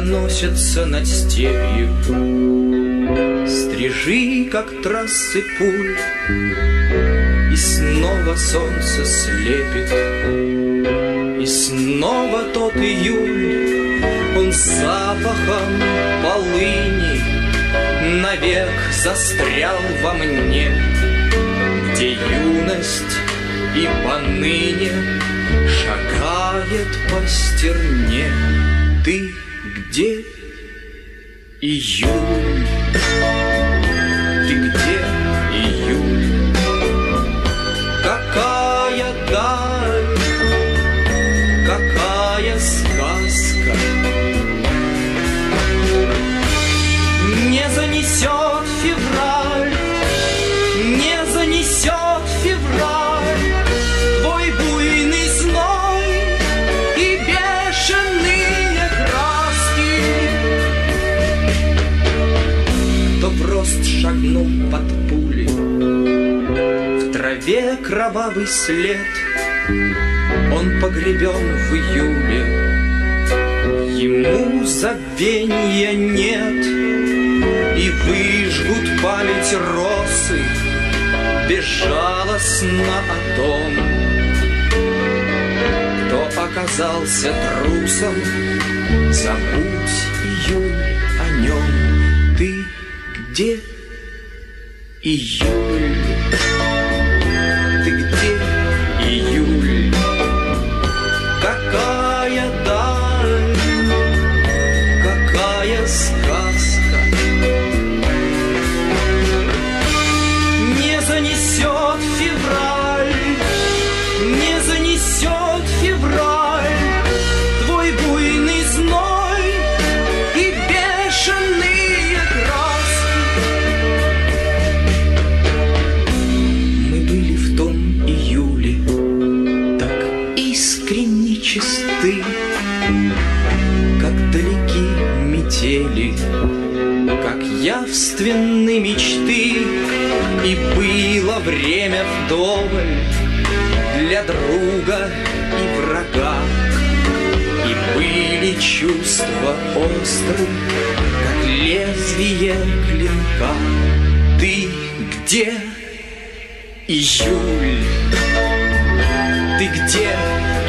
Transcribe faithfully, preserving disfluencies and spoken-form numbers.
проносятся над степью. Стрижи, как трассы пуль, и снова солнце слепит. И снова тот июль, он запахом полыни навек застрял во мне, где юность и поныне шагает по стерне. Ты где, июль? Ты где, июль? Какая даль, какая сказка не занесет февраль, не занесет февраль твой буйный зной и бешеные краски. То прост шагнул под пули, в траве кровавый след, он погребен в июле, ему забвенья нет. И выжгут память росы безжалостно о том, кто оказался трусом. Забудь, июль, о нем. Ты где, июль? Ты где, июль? Какая даль, какая сказка не занесет февраль, не занесет февраль твой буйный зной и бешеные краски. Мы были в том июле так искренне чисты, как далеки метели, как явственны мечты. И было время вдоволь для друга и врага, и были чувства острые, как лезвие клинка. Ты где, июль? Ты где,